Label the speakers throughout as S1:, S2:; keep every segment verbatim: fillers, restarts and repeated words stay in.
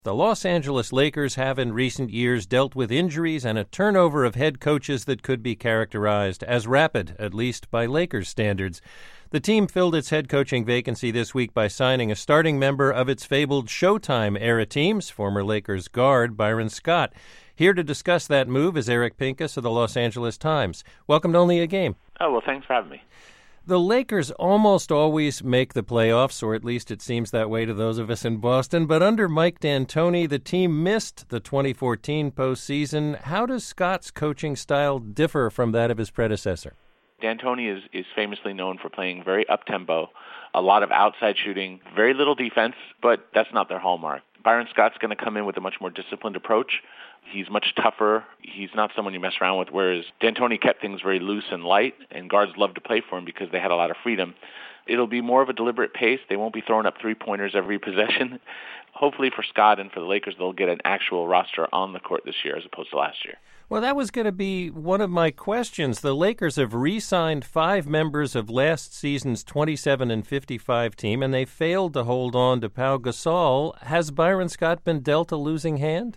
S1: The Los Angeles Lakers have in recent years dealt with injuries and a turnover of head coaches that could be characterized as rapid, at least by Lakers standards. The team filled its head coaching vacancy this week by signing a starting member of its fabled Showtime-era teams, former Lakers guard Byron Scott. Here to discuss that move is Eric Pincus of the Los Angeles Times. Welcome to Only a Game.
S2: Oh, well, thanks for having me.
S1: The Lakers almost always make the playoffs, or at least it seems that way to those of us in Boston. But under Mike D'Antoni, the team missed the twenty fourteen postseason. How does Scott's coaching style differ from that of his predecessor?
S2: D'Antoni is, is famously known for playing very up-tempo, a lot of outside shooting, very little defense, but that's not their hallmark. Byron Scott's going to come in with a much more disciplined approach. He's much tougher. He's not someone you mess around with, whereas D'Antoni kept things very loose and light, and guards loved to play for him because they had a lot of freedom. It'll be more of a deliberate pace. They won't be throwing up three-pointers every possession. Hopefully for Scott and for the Lakers, they'll get an actual roster on the court this year as opposed to last year.
S1: Well, that was going to be one of my questions. The Lakers have re-signed five members of last season's twenty-seven and fifty-five team, and they failed to hold on to Pau Gasol. Has Byron Scott been dealt a losing hand?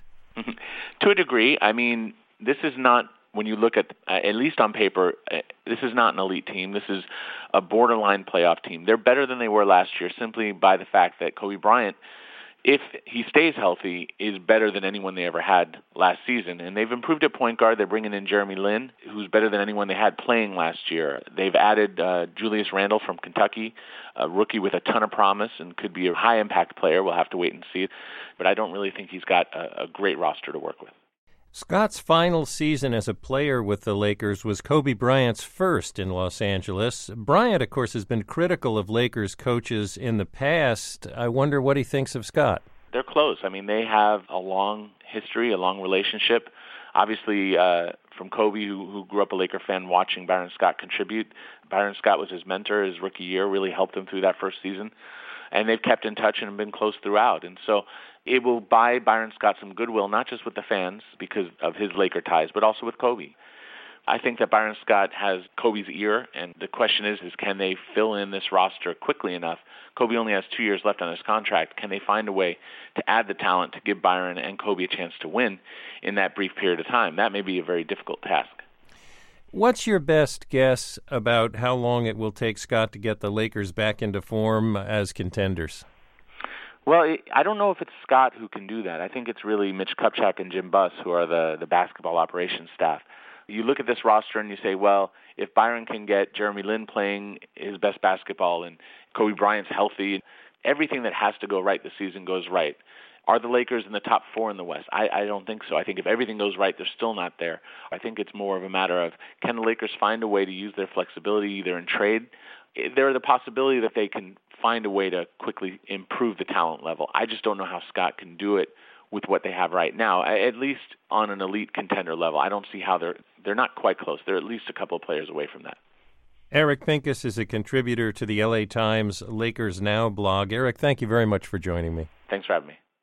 S2: To a degree. I mean, this is not, when you look at, uh, at least on paper, uh, this is not an elite team. This is a borderline playoff team. They're better than they were last year simply by the fact that Kobe Bryant, if he stays healthy, is better than anyone they ever had last season. And they've improved at point guard. They're bringing in Jeremy Lin, who's better than anyone they had playing last year. They've added uh, Julius Randle from Kentucky, a rookie with a ton of promise and could be a high-impact player. We'll have to wait and see. But I don't really think he's got a, a great roster to work with.
S1: Scott's final season as a player with the Lakers was Kobe Bryant's first in Los Angeles. Bryant, of course, has been critical of Lakers coaches in the past. I wonder what he thinks of Scott.
S2: They're close. I mean, they have a long history, a long relationship. Obviously, uh, from Kobe, who, who grew up a Laker fan, watching Byron Scott contribute. Byron Scott was his mentor his rookie year, really helped him through that first season. And they've kept in touch and been close throughout. And so it will buy Byron Scott some goodwill, not just with the fans because of his Laker ties, but also with Kobe. I think that Byron Scott has Kobe's ear, and the question is, is can they fill in this roster quickly enough? Kobe only has two years left on his contract. Can they find a way to add the talent to give Byron and Kobe a chance to win in that brief period of time? That may be a very difficult task.
S1: What's your best guess about how long it will take Scott to get the Lakers back into form as contenders?
S2: Well, I don't know if it's Scott who can do that. I think it's really Mitch Kupchak and Jim Buss, who are the, the basketball operations staff. You look at this roster and you say, well, if Byron can get Jeremy Lin playing his best basketball and Kobe Bryant's healthy, everything that has to go right this season goes right. Are the Lakers in the top four in the West? I, I don't think so. I think if everything goes right, they're still not there. I think it's more of a matter of, can the Lakers find a way to use their flexibility either in trade? There are the possibility that they can find a way to quickly improve the talent level. I just don't know how Scott can do it with what they have right now, at least on an elite contender level. I don't see how they're they're not quite close. They're at least a couple of players away from that.
S1: Eric Pincus is a contributor to the L A Times Lakers Now blog. Eric, thank you very much for joining me.
S2: Thanks for having me.